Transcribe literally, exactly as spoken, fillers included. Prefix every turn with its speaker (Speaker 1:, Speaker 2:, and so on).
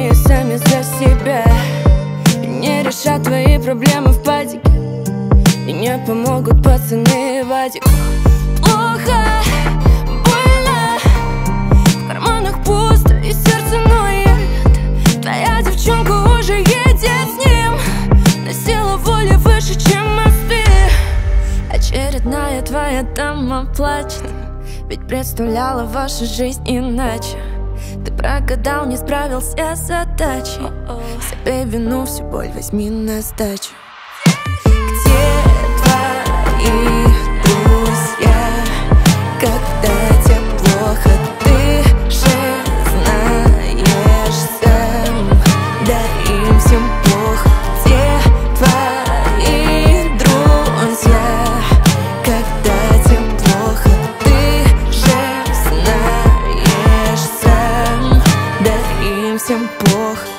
Speaker 1: умнее сами за себя и не решат твои проблемы в падике, и не помогут пацаны Вадику. Плохо, больно, в карманах пусто и сердце ноет. Твоя девчонка уже едет с ним, но сила воли выше, чем мосты. Очередная твоя дама плачет, ведь представляла вашу жизнь иначе. Ты прогадал, не справился с задачей. Себе вину, всю боль возьми на сдачу. Где твои друзья, когда тебе плохо? Ты же знаешь сам, да им всем плохо. Где твои друзья, когда тебе плохо? Ты же знаешь сам, да им всем плохо.